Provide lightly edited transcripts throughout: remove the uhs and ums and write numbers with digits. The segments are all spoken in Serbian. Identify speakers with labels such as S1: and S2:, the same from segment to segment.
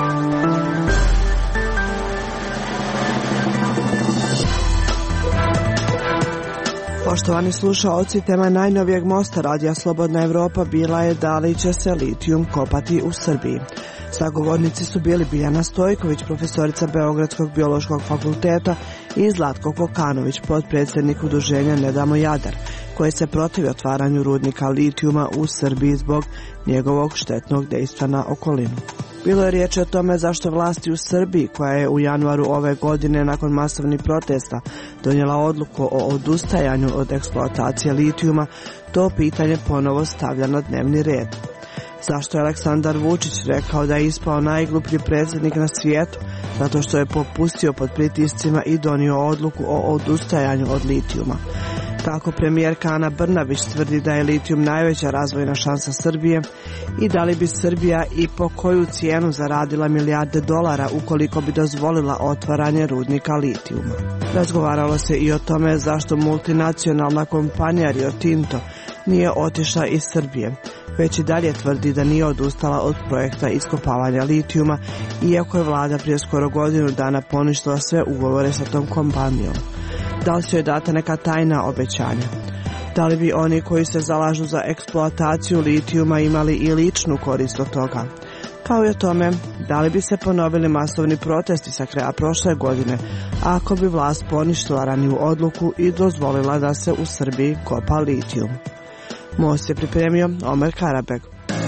S1: Poštovani slušaoci, tema najnovijeg mosta Radija Slobodna Evropa bila je da li će se litijum kopati u Srbiji. Sagovornici su bili Biljana Stojković, profesorica Beogradskog biološkog fakulteta, i Zlatko Kokanović, potpredsjednik udruženja Ne damo Jadar, koje se protivi otvaranju rudnika litijuma u Srbiji zbog njegovog štetnog dejstva na okolinu. Bilo je riječ o tome zašto vlasti u Srbiji, koja je u januaru ove godine nakon masovnih protesta donijela odluku o odustajanju od eksploatacije litijuma, to pitanje ponovo stavlja na dnevni red. Zašto je Aleksandar Vučić rekao da je ispao najgluplji predsjednik na svijetu? Zato što je popustio pod pritiscima i donio odluku o odustajanju od litijuma. Kako premijerka Ana Brnabić tvrdi da je litijum najveća razvojna šansa Srbije i da li bi Srbija i po koju cijenu zaradila milijarde dolara ukoliko bi dozvolila otvaranje rudnika litijuma. Razgovaralo se i o tome zašto multinacionalna kompanija Rio Tinto nije otišla iz Srbije, već i dalje tvrdi da nije odustala od projekta iskopavanja litijuma, iako je vlada prije skoro godinu dana poništila sve ugovore sa tom kompanijom. Da li su joj data neka tajna obećanja? Da li bi oni koji se zalažu za eksploataciju litijuma imali i ličnu korist od toga? Kao i o tome, da li bi se ponovili masovni protesti sa kraja prošle godine ako bi vlast poništila raniju odluku i dozvolila da se u Srbiji kopa litijum? Most je pripremio Omer Karabeg.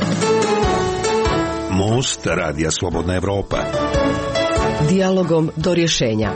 S2: Most Radija Slobodna Evropa.
S3: Dijalogom do rješenja.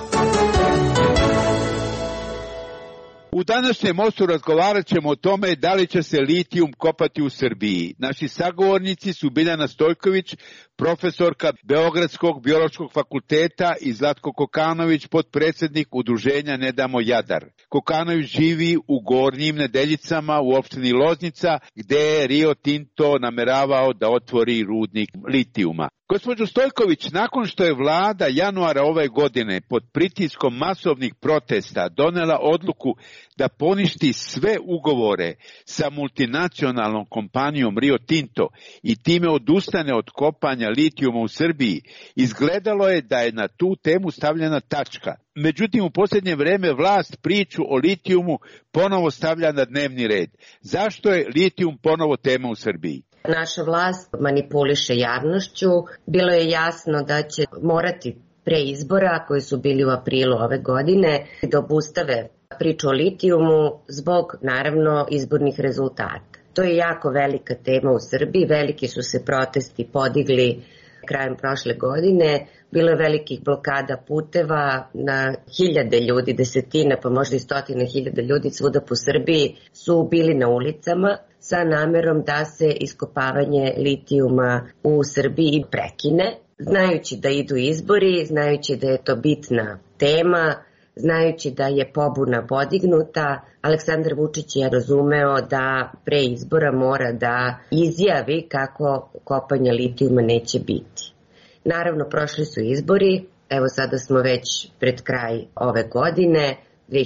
S4: U današnjem mostu razgovarat ćemo o tome da li će se litijum kopati u Srbiji. Naši sagovornici su Biljana Stojković, profesorka Beogradskog biološkog fakulteta, i Zlatko Kokanović, potpredsjednik udruženja Ne damo Jadar. Kokanović živi u Gornjim Nedeljicama u opštini Loznica, gde je Rio Tinto nameravao da otvori rudnik litijuma. Gospođo Stojković, nakon što je vlada januara ove godine pod pritiskom masovnih protesta donela odluku da poništi sve ugovore sa multinacionalnom kompanijom Rio Tinto i time odustane od kopanja litijuma u Srbiji, izgledalo je da je na tu temu stavljena tačka. Međutim, u posljednje vrijeme vlast priču o litijumu ponovo stavlja na dnevni red. Zašto je litijum ponovo tema u Srbiji?
S5: Naša vlast manipuliše javnošću. Bilo je jasno da će morati pre izbora, koji su bili u aprilu ove godine, da obustave priču o litijumu zbog, naravno, izbornih rezultata. To je jako velika tema u Srbiji. Veliki su se protesti podigli krajem prošle godine. Bilo je velikih blokada puteva, na hiljade ljudi, desetine, pa možda i stotine hiljada ljudi svuda po Srbiji su bili na ulicama sa namerom da se iskopavanje litijuma u Srbiji prekine. Znajući da idu izbori, znajući da je to bitna tema, znajući da je pobuna podignuta, Aleksandar Vučić je razumeo da pre izbora mora da izjavi kako kopanja litijuma neće biti. Naravno, prošli su izbori, evo sada smo već pred kraj ove godine,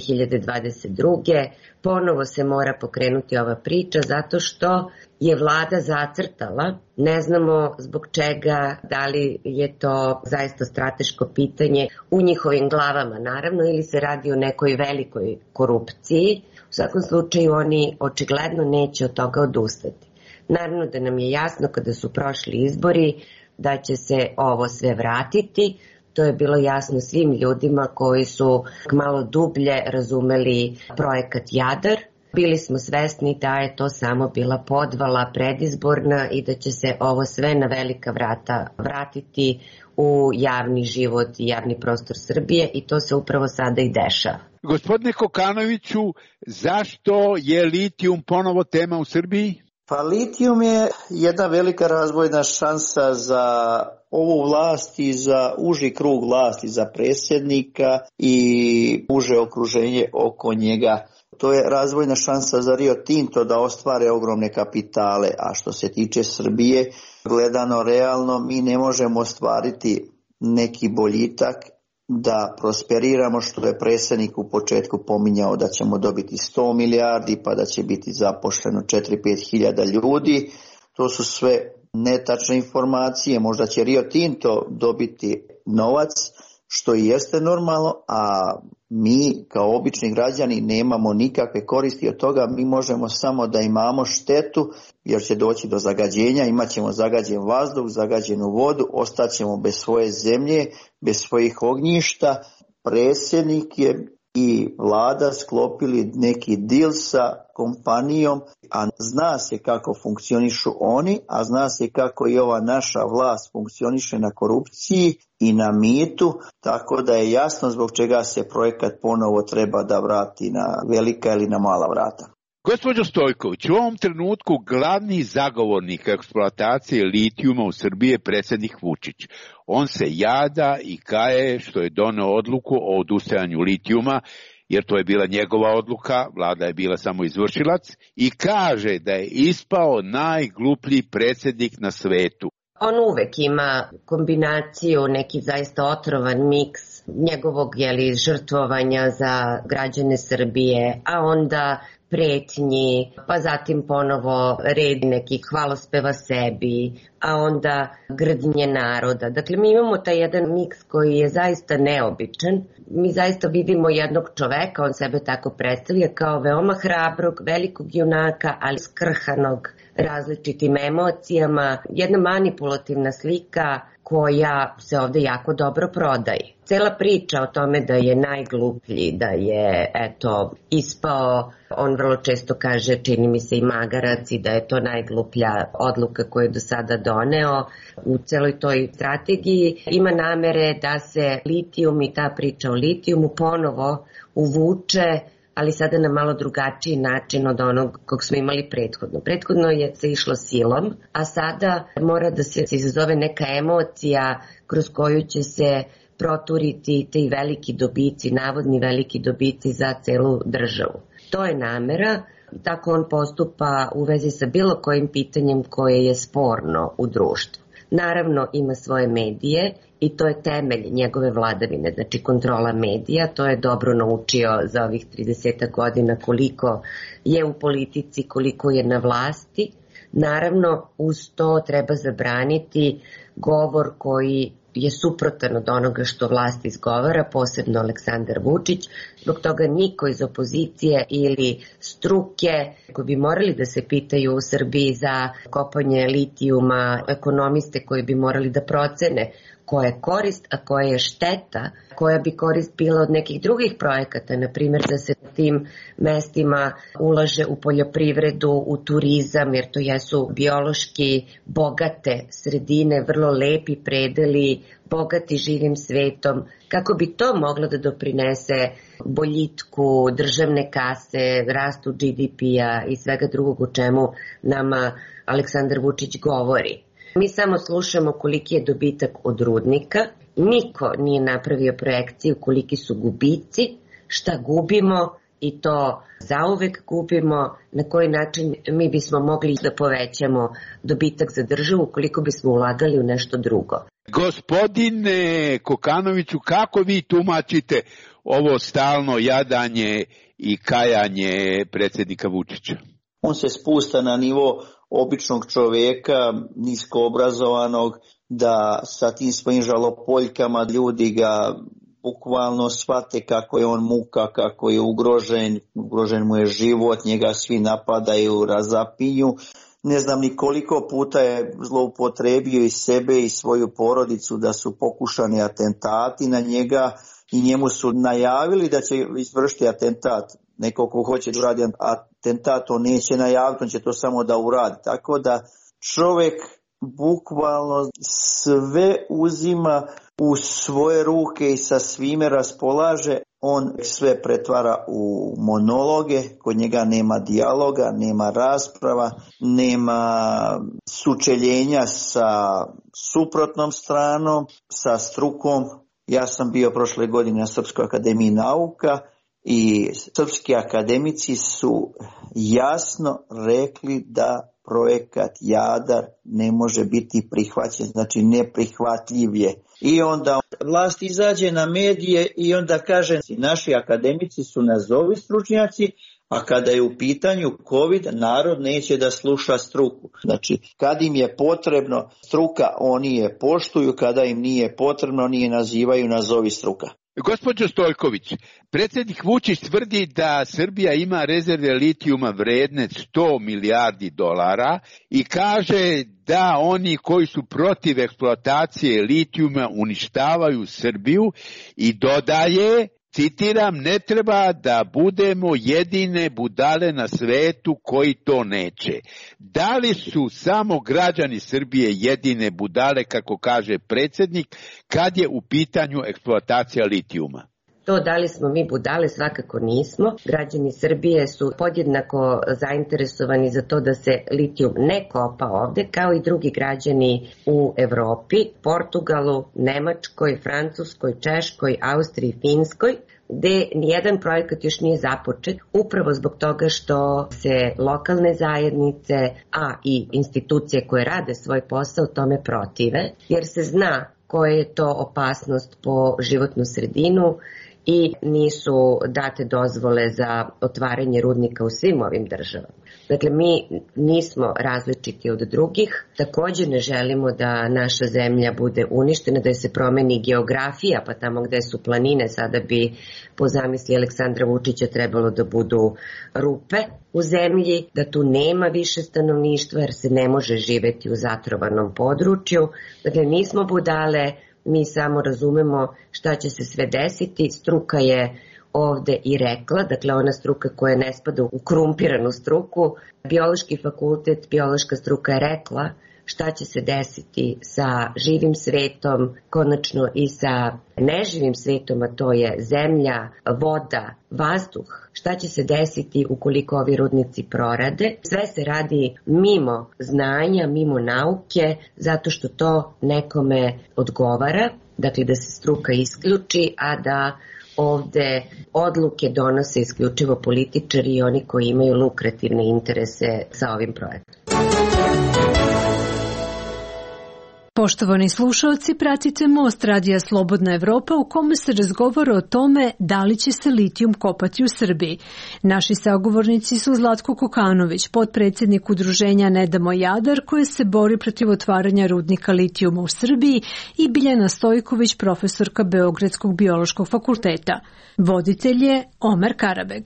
S5: 2022. Ponovo se mora pokrenuti ova priča zato što je vlada zacrtala, ne znamo zbog čega, da li je to zaista strateško pitanje u njihovim glavama naravno ili se radi o nekoj velikoj korupciji. U svakom slučaju oni očigledno neće od toga odustati. Naravno da nam je jasno kada su prošli izbori da će se ovo sve vratiti. To je bilo jasno svim ljudima koji su malo dublje razumeli projekat Jadar. Bili smo svesni da je to samo bila podvala predizborna i da će se ovo sve na velika vrata vratiti u javni život i javni prostor Srbije i to se upravo sada i dešava.
S4: Gospodine Kokanoviću, zašto je litijum ponovo tema u Srbiji?
S6: Pa litijum je jedna velika razvojna šansa za ovu vlast i za uži krug vlasti, za predsjednika i uže okruženje oko njega. To je razvojna šansa za Rio Tinto da ostvare ogromne kapitale, a što se tiče Srbije, gledano realno, mi ne možemo ostvariti neki boljitak da prosperiramo, što je predsjednik u početku pominjao da ćemo dobiti 100 milijardi, pa da će biti zaposleno 4-5 hiljada ljudi. To su sve netačne informacije, možda će Rio Tinto dobiti novac, što i jeste normalno, a mi kao obični građani nemamo nikakve koristi od toga, mi možemo samo da imamo štetu jer će doći do zagađenja, imat ćemo zagađen vazduh, zagađenu vodu, ostaćemo bez svoje zemlje, bez svojih ognjišta. Predsjednik je i vlada sklopili neki deal sa kompanijom, a zna se kako funkcionišu oni, a zna se kako i ova naša vlast funkcioniše na korupciji i na mitu, tako da je jasno zbog čega se projekat ponovo treba da vrati na velika ili na mala vrata.
S4: Gospođo Stojković, u ovom trenutku glavni zagovornik eksploatacije litijuma u Srbiji je predsjednik Vučić. On se jada i kaje što je doneo odluku o odustajanju litijuma, jer to je bila njegova odluka, vlada je bila samo izvršilac, i kaže da je ispao najgluplji predsjednik na svetu.
S5: On uvek ima kombinaciju, neki zaista otrovan miks njegovog žrtvovanja za građane Srbije, a onda pretnji, pa zatim ponovo red nekih hvalospeva sebi, a onda grdnje naroda. Dakle, mi imamo taj jedan miks koji je zaista neobičan. Mi zaista vidimo jednog čoveka, on sebe tako predstavlja, kao veoma hrabrog, velikog junaka, ali skrhanog različitim emocijama. Jedna manipulativna slika koja se ovde jako dobro prodaje. Cela priča o tome da je najgluplji, da je ispao, on vrlo često kaže, čini mi se i magarac, i da je to najgluplja odluka koju je do sada doneo. U celoj toj strategiji ima namere da se litijum i ta priča o litijumu ponovo uvuče, ali sada na malo drugačiji način od onog kog smo imali prethodno. Prethodno je se išlo silom, a sada mora da se izazove neka emocija kroz koju će se proturiti ti veliki dobici, navodni veliki dobici za celu državu. To je namera, tako on postupa u vezi sa bilo kojim pitanjem koje je sporno u društvu. Naravno ima svoje medije i to je temelj njegove vladavine, znači kontrola medija, to je dobro naučio za ovih 30 godina koliko je u politici, koliko je na vlasti. Naravno uz to treba zabraniti govor koji je suprotan od onoga što vlast izgovara, posebno Aleksandar Vučić. Zbog toga niko iz opozicije ili struke koji bi morali da se pitaju u Srbiji za kopanje litijuma, ekonomiste koji bi morali da procene koja je korist, a koja je šteta, koja bi korist bila od nekih drugih projekata, na primjer da se na tim mestima ulaže u poljoprivredu, u turizam, jer to jesu biološki bogate sredine, vrlo lepi predeli, bogati živim svetom, kako bi to moglo da doprinese boljitku državne kase, rastu GDP-a i svega drugog o čemu nama Aleksandar Vučić govori. Mi samo slušamo koliki je dobitak od rudnika, niko nije napravio projekciju koliki su gubici, šta gubimo i to zauvek gubimo, na koji način mi bismo mogli da povećamo dobitak za državu koliko bismo ulagali u nešto drugo.
S4: Gospodine Kokanoviću, kako vi tumačite ovo stalno jadanje i kajanje predsjednika Vučića?
S6: On se spušta na nivo običnog čovjeka, nisko obrazovanog, da sa tim svojim žalopoljkama ljudi ga bukvalno shvate kako je on muka, kako je ugrožen mu je život, njega svi napadaju, razapinju. Ne znam ni koliko puta je zloupotrebio i sebe i svoju porodicu da su pokušani atentati na njega i njemu su najavili da će izvršiti atentat. Neko ko hoće da uradi atentat, on neće najaviti, on će to samo da uradi. Tako da čovjek bukvalno sve uzima u svoje ruke i sa svime raspolaže. On sve pretvara u monologe, kod njega nema dijaloga, nema rasprava, nema sučeljenja sa suprotnom stranom, sa strukom. Ja sam bio prošle godine na Srpskoj akademiji nauka i srpski akademici su jasno rekli da projekat Jadar ne može biti prihvaćen, znači neprihvatljiv je. I onda vlast izađe na medije i onda kaže naši akademici su nazovi stručnjaci, a kada je u pitanju COVID, narod neće da sluša struku. Znači, kad im je potrebno struka, oni je poštuju, kada im nije potrebno, oni je nazivaju nazovi struka.
S4: Gospođo Stojković, predsjednik Vučić tvrdi da Srbija ima rezerve litijuma vredne 100 milijardi dolara i kaže da oni koji su protiv eksploatacije litijuma uništavaju Srbiju i dodaje, citiram, ne treba da budemo jedine budale na svetu koji to neće. Da li su samo građani Srbije jedine budale, kako kaže predsjednik, kad je u pitanju eksploatacija litijuma?
S5: To da li smo mi budale, svakako nismo. Građani Srbije su podjednako zainteresovani za to da se litijum ne kopa ovde, kao i drugi građani u Evropi, Portugalu, Nemačkoj, Francuskoj, Češkoj, Austriji, Finskoj, gde nijedan projekat još nije započet, upravo zbog toga što se lokalne zajednice, a i institucije koje rade svoj posao tome protive, jer se zna koja je to opasnost po životnu sredinu i nisu date dozvole za otvaranje rudnika u svim ovim državama. Dakle, mi nismo različiti od drugih, također ne želimo da naša zemlja bude uništena, da se promeni geografija, pa tamo gde su planine sada bi po zamisli Aleksandra Vučića trebalo da budu rupe u zemlji, da tu nema više stanovništva jer se ne može živeti u zatrovanom području. Dakle, nismo budale, mi samo razumemo šta će se sve desiti. Struka je ovde i rekla, dakle ona struka koja ne spada u korumpiranu struku, biološki fakultet, biološka struka je rekla šta će se desiti sa živim svetom, konačno i sa neživim svetom, a to je zemlja, voda, vazduh, šta će se desiti ukoliko ovi rudnici prorade. Sve se radi mimo znanja, mimo nauke, zato što to nekome odgovara, dakle da se struka isključi, a da ovde odluke donose isključivo političari i oni koji imaju lukrativne interese sa ovim projektom.
S7: Poštovani slušalci, pratite Most Radija Slobodna Evropa u kome se razgovara o tome da li će se litijum kopati u Srbiji. Naši sagovornici su Zlatko Kokanović, potpredsjednik udruženja Ne damo Jadar, koje se bori protiv otvaranja rudnika litijuma u Srbiji, i Biljana Stojković, profesorka Beogradskog biološkog fakulteta. Voditelj je Omer Karabeg.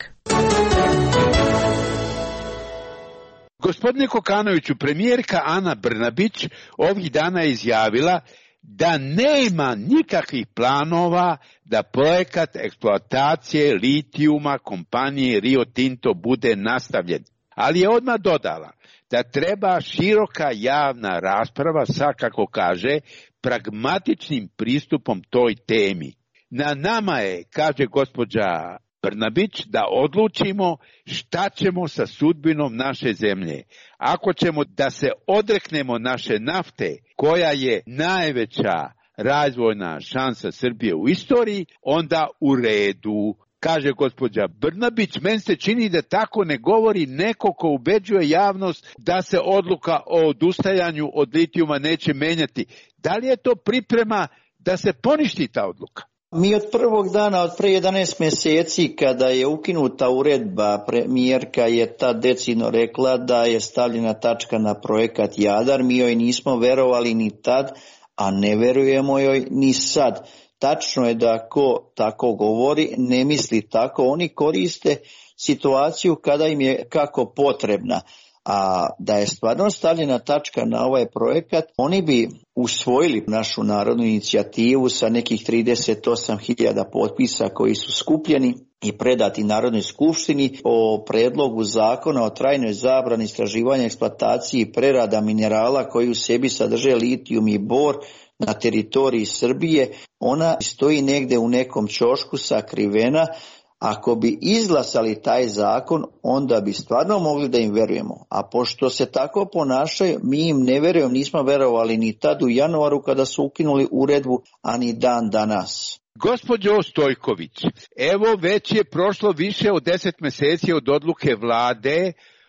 S4: Gospodine Kokanoviću, premijerka Ana Brnabić ovih dana je izjavila da nema nikakvih planova da projekat eksploatacije litijuma kompanije Rio Tinto bude nastavljen, ali je odmah dodala da treba široka javna rasprava sa, kako kaže, pragmatičnim pristupom toj temi. Na nama je, kaže gospođa Brnabić, da odlučimo šta ćemo sa sudbinom naše zemlje. Ako ćemo da se odreknemo naše nafte, koja je najveća razvojna šansa Srbije u istoriji, onda u redu. Kaže gospođa Brnabić, meni se čini da tako ne govori neko ko ubeđuje javnost da se odluka o odustajanju od litijuma neće menjati. Da li je to priprema da se poništi ta odluka?
S6: Mi od prvog dana, od pre 11 mjeseci, kada je ukinuta uredba, premijerka je tad decidno rekla da je stavljena tačka na projekat Jadar. Mi joj nismo verovali ni tad, a ne verujemo joj ni sad. Tačno je da ko tako govori ne misli tako. Oni koriste situaciju kada im je kako potrebna. A da je stvarno stavljena tačka na ovaj projekat, oni bi usvojili našu narodnu inicijativu sa nekih 38.000 potpisa koji su skupljeni i predati Narodnoj skupštini o predlogu zakona o trajnoj zabrani istraživanja, eksploataciji i prerada minerala koji u sebi sadrže litijum i bor na teritoriji Srbije. Ona stoji negde u nekom ćošku sakrivena. Ako bi izglasali taj zakon, onda bi stvarno mogli da im verujemo. A pošto se tako ponašaju, mi im ne verujemo, nismo verovali ni tad u januaru kada su ukinuli uredbu, a ni dan danas.
S4: Gospođo Stojković, evo već je prošlo više od 10 mjeseci od odluke vlade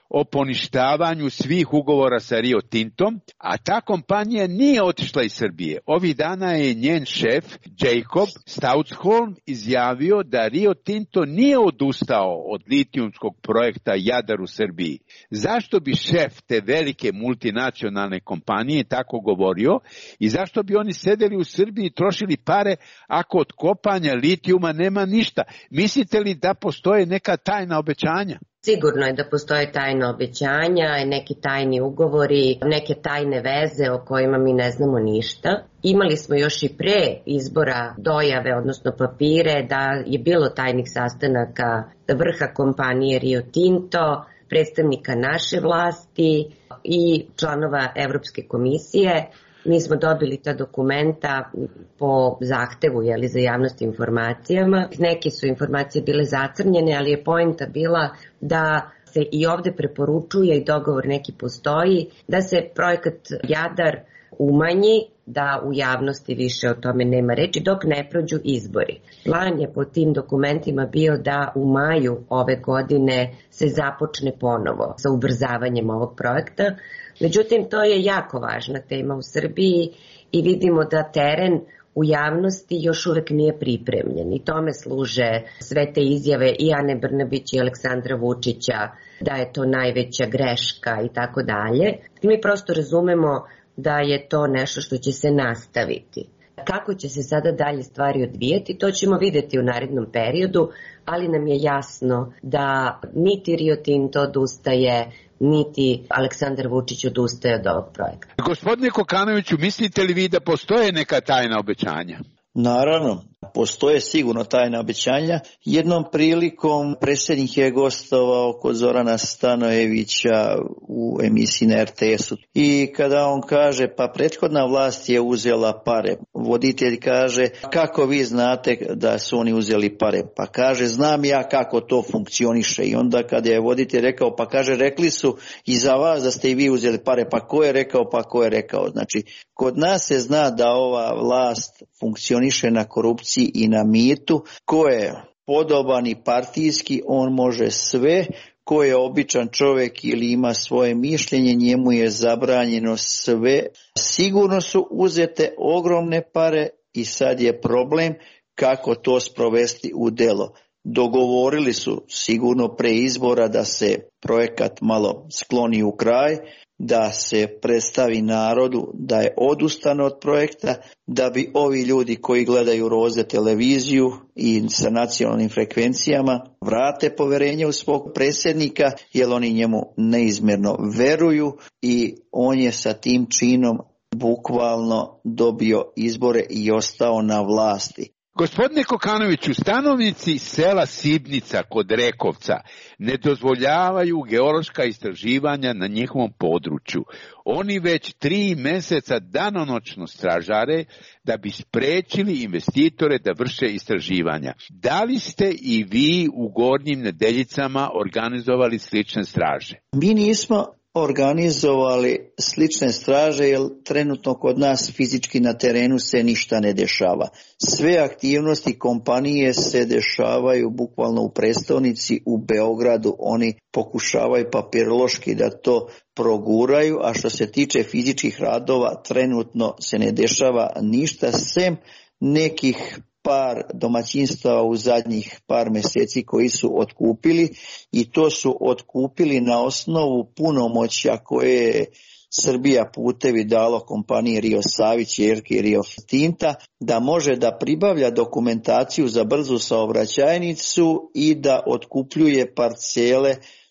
S4: o poništavanju svih ugovora sa Rio Tintom, a ta kompanija nije otišla iz Srbije. Ovih dana je njen šef, Jacob Stoutsholm, izjavio da Rio Tinto nije odustao od litijumskog projekta Jadar u Srbiji. Zašto bi šef te velike multinacionalne kompanije tako govorio i zašto bi oni sedeli u Srbiji i trošili pare ako od kopanja litijuma nema ništa? Mislite li da postoje neka tajna obećanja?
S5: Sigurno je da postoje tajna obećanja, neki tajni ugovori, neke tajne veze o kojima mi ne znamo ništa. Imali smo još i pre izbora dojave, odnosno papire, da je bilo tajnih sastanaka vrha kompanije Rio Tinto, predstavnika naše vlasti i članova Evropske komisije. Mi smo dobili ta dokumenta po zahtevu za javnost informacijama. Neke su informacije bile zacrnjene, ali je poenta bila da se i ovde preporučuje i dogovor neki postoji, da se projekat Jadar umanji, da u javnosti više o tome nema reči dok ne prođu izbori. Plan je po tim dokumentima bio da u maju ove godine se započne ponovo sa ubrzavanjem ovog projekta. Međutim, to je jako važna tema u Srbiji i vidimo da teren u javnosti još uvek nije pripremljen i tome služe sve te izjave i Ane Brnabić i Aleksandra Vučića da je to najveća greška i tako dalje. Mi prosto razumemo da je to nešto što će se nastaviti. Kako će se sada dalje stvari odvijeti, to ćemo videti u narednom periodu, ali nam je jasno da niti Rio Tinto odustaje, niti Aleksandar Vučić odustaje od ovog projekta.
S4: Gospodine Kokanoviću, mislite li vi da postoje neka tajna obećanja?
S6: Naravno, postoje sigurno tajna obećanja. Jednom prilikom predsjednik je gostovao kod Zorana Stanojevića u emisiji na RTS-u i kada on kaže pa prethodna vlast je uzela pare, voditelj kaže kako vi znate da su oni uzeli pare, pa kaže znam ja kako to funkcioniše i onda kada je voditelj rekao pa kaže rekli su i za vas da ste i vi uzeli pare, pa ko je rekao, znači kod nas se zna da ova vlast funkcioniše na korupciji i na mitu, ko je podoban i partijski, on može sve, ko je običan čovjek ili ima svoje mišljenje, njemu je zabranjeno sve. Sigurno su uzete ogromne pare i sad je problem kako to sprovesti u delo. Dogovorili su sigurno pre izbora da se projekat malo skloni u kraj, da se predstavi narodu da je odustano od projekta, da bi ovi ljudi koji gledaju Roze televiziju i sa nacionalnim frekvencijama vrate poverenje u svog predsjednika, jer oni njemu neizmjerno veruju i on je sa tim činom bukvalno dobio izbore i ostao na vlasti.
S4: Gospodine Kokanoviću, stanovnici sela Sibnica kod Rekovca ne dozvoljavaju geološka istraživanja na njihovom području. Oni već 3 mjeseca danonoćno stražare da bi sprečili investitore da vrše istraživanja. Da li ste i vi u Gornjim Nedeljicama organizovali slične straže?
S6: Mi nismo organizovali slične straže jer trenutno kod nas fizički na terenu se ništa ne dešava. Sve aktivnosti kompanije se dešavaju bukvalno u prestonici, u Beogradu. Oni pokušavaju papirološki da to proguraju, a što se tiče fizičkih radova trenutno se ne dešava ništa sem nekih par domaćinstava u zadnjih par mjeseci koji su otkupili i to su otkupili na osnovu punomoćja koje je Srbija putevi dalo kompaniji Rio Savić, Jerke Rio Tinta, da može da pribavlja dokumentaciju za brzu saobraćajnicu i da otkupljuje parcele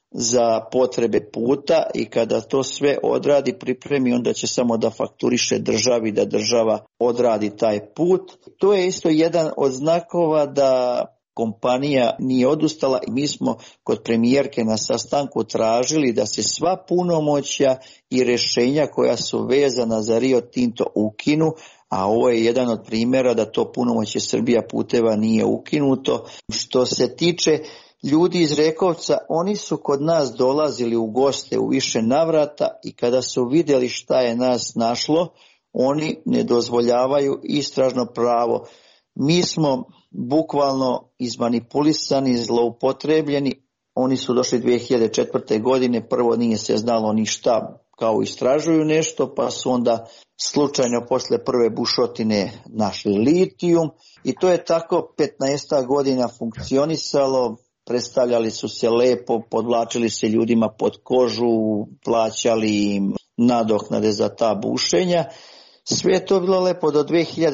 S6: za potrebe puta i kada to sve odradi, pripremi, onda će samo da fakturiše državi, da država odradi taj put. To je isto jedan od znakova da kompanija nije odustala i mi smo kod premijerke na sastanku tražili da se sva punomoćja i rješenja koja su vezana za Rio Tinto ukinu, a ovo je jedan od primjera da to punomoćje Srbija puteva nije ukinuto. Što se tiče ljudi iz Rekovca, oni su kod nas dolazili u goste u više navrata i kada su vidjeli šta je nas našlo, oni ne dozvoljavaju istražno pravo. Mi smo bukvalno izmanipulisani, zloupotrebljeni, Oni su došli 2004. godine, prvo nije se znalo ništa, kao istražuju nešto, pa su onda slučajno posle prve bušotine našli litijum i to je tako 15 godina funkcionisalo. Predstavljali su se lepo, podvlačili se ljudima pod kožu, plaćali im nadoknade za ta bušenja. Sve je to bilo lepo do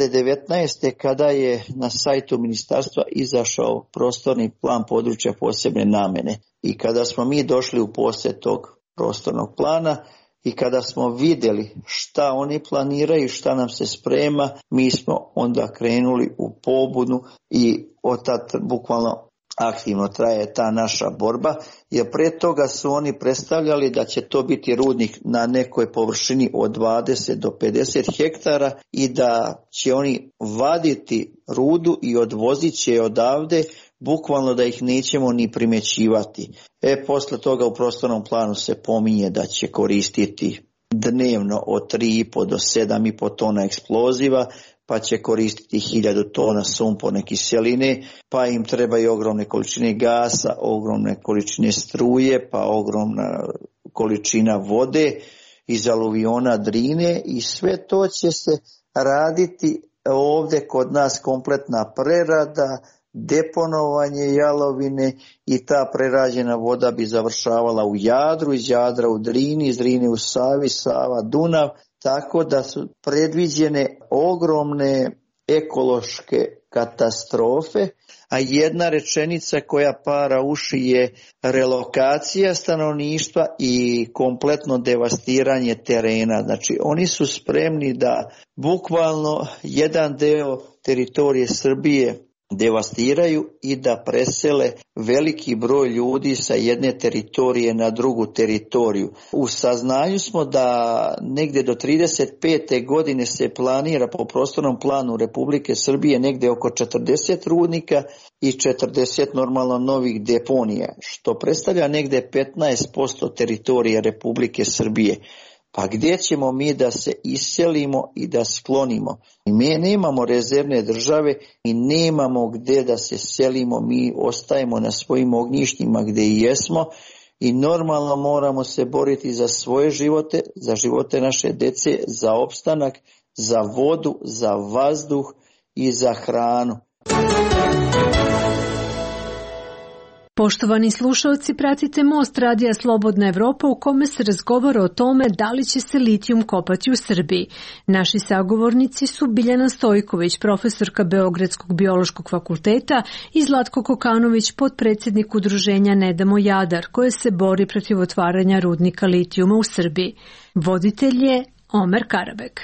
S6: 2019. kada je na sajtu ministarstva izašao prostorni plan područja posebne namene. I kada smo mi došli u posjed tog prostornog plana i kada smo vidjeli šta oni planiraju, šta nam se sprema, mi smo onda krenuli u pobunu i od tad bukvalno aktivno traje ta naša borba, jer pre toga su oni predstavljali da će to biti rudnik na nekoj površini od 20 do 50 hektara i da će oni vaditi rudu i odvozit će odavde, bukvalno da ih nećemo ni primjećivati. Posle toga u prostornom planu se pominje da će koristiti dnevno od 3,5 do 7,5 tona eksploziva, pa će koristiti 1000 tona sumporne kiseline, pa im trebaju ogromne količine gasa, ogromne količine struje, pa ogromna količina vode iz aluviona Drine i sve to će se raditi ovdje kod nas kompletna prerada, deponovanje jalovine i ta prerađena voda bi završavala u Jadru, iz Jadra u Drini, iz Drine u Savi, Sava, Dunav, tako da su predviđene ogromne ekološke katastrofe, a jedna rečenica koja para uši je relokacija stanovništva i kompletno devastiranje terena. Znači oni su spremni da bukvalno jedan deo teritorije Srbije devastiraju i da presele veliki broj ljudi sa jedne teritorije na drugu teritoriju. U saznanju smo da negdje do 35. godine se planira po prostornom planu Republike Srbije negdje oko 40 rudnika i 40 normalno novih deponija, što predstavlja negdje 15% teritorije Republike Srbije. Pa gdje ćemo mi da se iselimo i da sklonimo? Mi nemamo rezervne države i nemamo gdje da se selimo, mi ostajemo na svojim ognjištima gdje i jesmo i normalno moramo se boriti za svoje živote, za živote naše dece, za opstanak, za vodu, za vazduh i za hranu.
S7: Poštovani slušalci, pratite Most radija Slobodna Evropa u kome se razgovara o tome da li će se litijum kopati u Srbiji. Naši sagovornici su Biljana Stojković, profesorka Beogradskog biološkog fakulteta i Zlatko Kokanović, potpredsjednik udruženja Ne damo Jadar, koje se bori protiv otvaranja rudnika litijuma u Srbiji. Voditelj je Omer Karabek.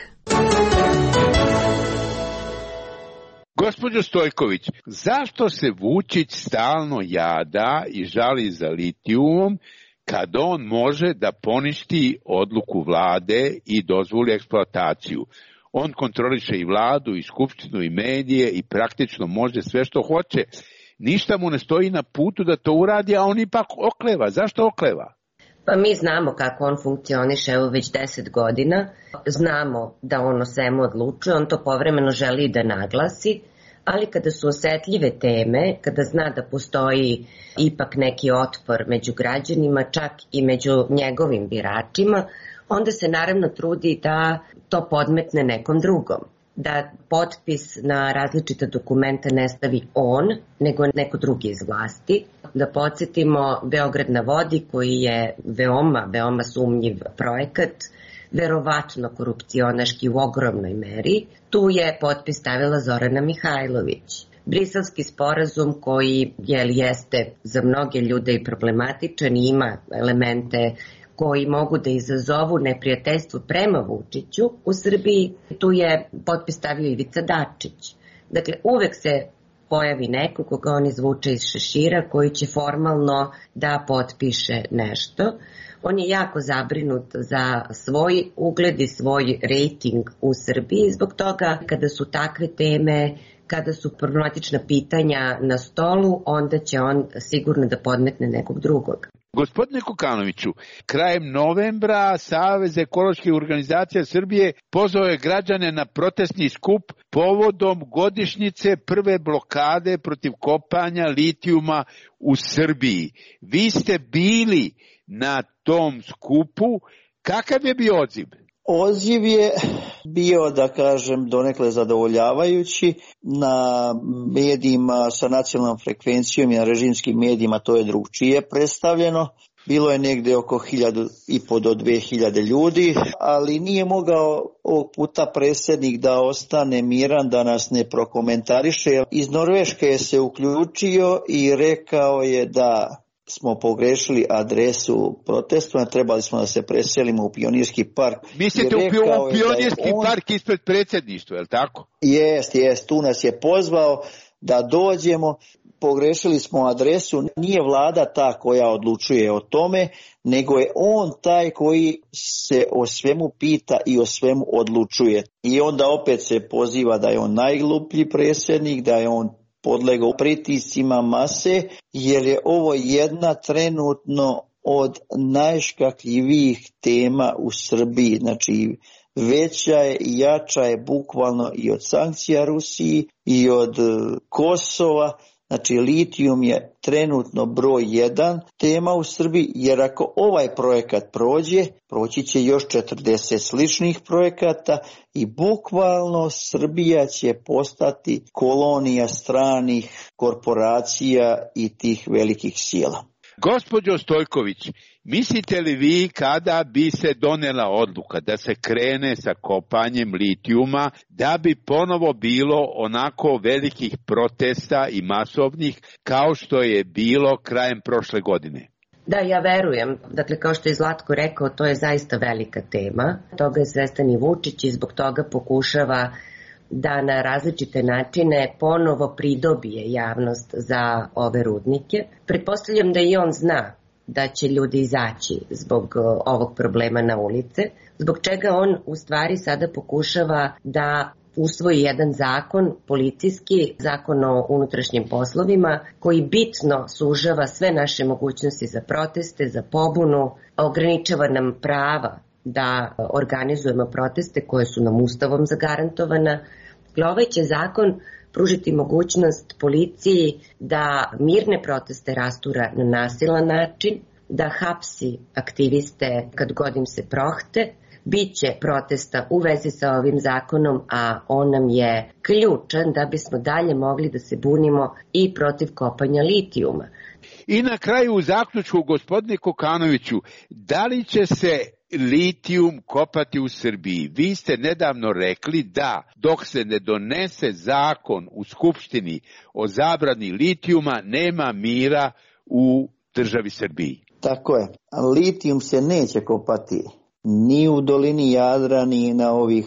S4: Gospođo Stojković, zašto se Vučić stalno jada i žali za litijumom kad on može da poništi odluku vlade i dozvoli eksploataciju? On kontroliše i vladu, i skupštinu, i medije i praktično može sve što hoće. Ništa mu ne stoji na putu da to uradi, a on ipak okleva. Zašto okleva?
S5: Pa mi znamo kako on funkcioniše evo već 10 godina, znamo da on o svemu odlučuje, on to povremeno želi da naglasi, ali kada su osetljive teme, kada zna da postoji ipak neki otpor među građanima, čak i među njegovim biračima, onda se naravno trudi da to podmetne nekom drugom. Da potpis na različita dokumenta ne stavi on, nego neko drugi iz vlasti. Da podsjetimo Beograd na vodi, koji je veoma sumnjiv projekat, verovatno korupcionaški u ogromnoj meri. Tu je potpis stavila Zorana Mihajlović. Briselski sporazum koji jeste za mnoge ljude i problematičan i ima elemente koji mogu da izazovu neprijateljstvo prema Vučiću u Srbiji, tu je potpis stavio Ivica Dačić. Dakle, uvek se pojavi neko koga on izvuče iz šešira koji će formalno da potpiše nešto. On je jako zabrinut za svoj ugled i svoj rejting u Srbiji. Zbog toga kada su takve teme, kada su problematična pitanja na stolu, onda će on sigurno da podmetne nekog drugog.
S4: Gospodine Kokanoviću, krajem novembra Savez ekoloških organizacija Srbije pozvao je građane na protestni skup povodom godišnjice prve blokade protiv kopanja litijuma u Srbiji. Vi ste bili na tom skupu. Kakav je bio odziv?
S6: Odziv je bio, da kažem, donekle zadovoljavajući. Na medijima sa nacionalnom frekvencijom i na režimskim medijima to je drugčije predstavljeno. Bilo je negde oko 1.500 do 2.000 ljudi, ali nije mogao ovog puta predsjednik da ostane miran, da nas ne prokomentariše. Iz Norveške je se uključio i rekao je da smo pogrešili adresu protestu, trebali smo da se preselimo u Pionirski park.
S4: Mislite u Pionirski park ispred predsjedništva, je li tako?
S6: Jest, tu nas je pozvao da dođemo, pogrešili smo adresu, nije vlada ta koja odlučuje o tome, nego je on taj koji se o svemu pita i o svemu odlučuje. I onda opet se poziva da je on najgluplji predsjednik, da je on podlegao pritiscima mase, jer je ovo jedna trenutno od najškakljivijih tema u Srbiji. Znači, veća je i jača je bukvalno i od sankcija Rusiji i od Kosova. Znači, litijum je trenutno broj 1 tema u Srbiji, jer ako ovaj projekat proći će još 40 sličnih projekata i bukvalno Srbija će postati kolonija stranih korporacija i tih velikih sila.
S4: Gospođo Stojković, mislite li vi kada bi se donela odluka da se krene sa kopanjem litijuma, da bi ponovo bilo onako velikih protesta i masovnih kao što je bilo krajem prošle godine?
S5: Da, ja verujem. Dakle, kao što je Zlatko rekao, to je zaista velika tema. Toga je svestan i Vučić i zbog toga pokušava da na različite načine ponovo pridobije javnost za ove rudnike. Pretpostavljam da i on zna da će ljudi izaći zbog ovog problema na ulice, zbog čega on u stvari sada pokušava da usvoji jedan zakon, policijski zakon o unutrašnjim poslovima, koji bitno sužava sve naše mogućnosti za proteste, za pobunu, ograničava nam prava da organizujemo proteste koje su nam Ustavom zagarantovana. Ovaj će zakon pružiti mogućnost policiji da mirne proteste rastura na nasilan način, da hapsi aktiviste kad god im se prohte. Biće protesta u vezi sa ovim zakonom, a on nam je ključan da bismo dalje mogli da se bunimo i protiv kopanja litijuma.
S4: I na kraju u zaključku, gospodine Kokanoviću, da li će se litijum kopati u Srbiji? Vi ste nedavno rekli da dok se ne donese zakon u Skupštini o zabrani litijuma, nema mira u državi Srbiji.
S6: Tako je. Litijum se neće kopati ni u dolini Jadra, ni na ovih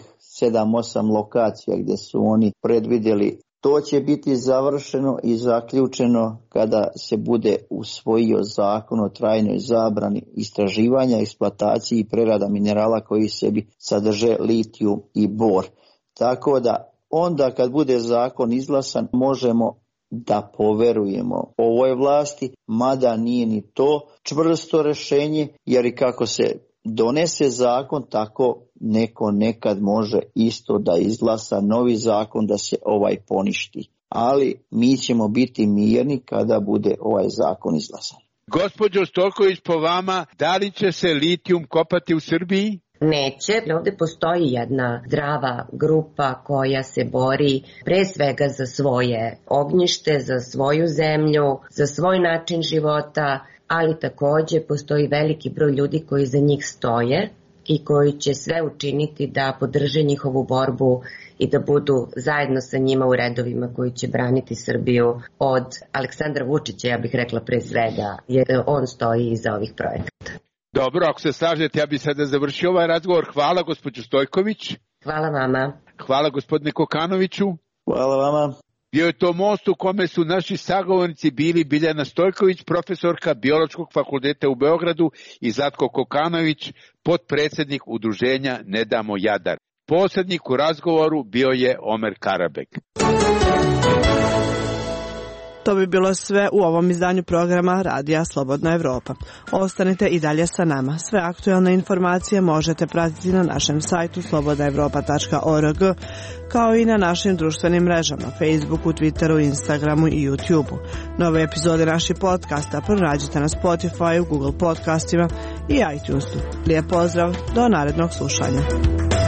S6: 7-8 lokacija gdje su oni predvidjeli. To će biti završeno i zaključeno kada se bude usvojio zakon o trajnoj zabrani istraživanja, eksploataciji i prerada minerala koji sebi sadrže litijum i bor. Tako da onda kad bude zakon izglasan možemo da poverujemo ovoj vlasti, mada nije ni to čvrsto rješenje, jer i kako se donese zakon, tako neko nekad može isto da izglasa novi zakon da se ovaj poništi. Ali mi ćemo biti mirni kada bude ovaj zakon izglasan.
S4: Gospođo Stojković, po vama, da li će se litijum kopati u Srbiji?
S5: Neće. Ovdje postoji jedna zdrava grupa koja se bori pre svega za svoje ognjište, za svoju zemlju, za svoj način života, ali također postoji veliki broj ljudi koji za njih stoje i koji će sve učiniti da podrže njihovu borbu i da budu zajedno sa njima u redovima koji će braniti Srbiju od Aleksandra Vučića, ja bih rekla pre svega, jer on stoji iza ovih projekata.
S4: Dobro, ako se slažete, ja bih sada završio ovaj razgovor. Hvala, gospođo Stojković.
S5: Hvala vama.
S4: Hvala, gospodine Kokanoviću.
S6: Hvala vama.
S4: Bio je to most u kome su naši sagovornici bili Biljana Stojković, profesorka Biološkog fakulteta u Beogradu, i Zlatko Kokanović, potpredsjednik udruženja Ne damo Jadar. Posrednik u razgovoru bio je Omer Karabek.
S1: To bi bilo sve u ovom izdanju programa Radija Slobodna Evropa. Ostanite i dalje sa nama. Sve aktuelne informacije možete pratiti na našem sajtu slobodnaevropa.org, kao i na našim društvenim mrežama, Facebooku, Twitteru, Instagramu i YouTubeu. Nove epizode naših podcasta pronađite na Spotify, Google podcastima i iTunesu. Lijep pozdrav, do narednog slušanja.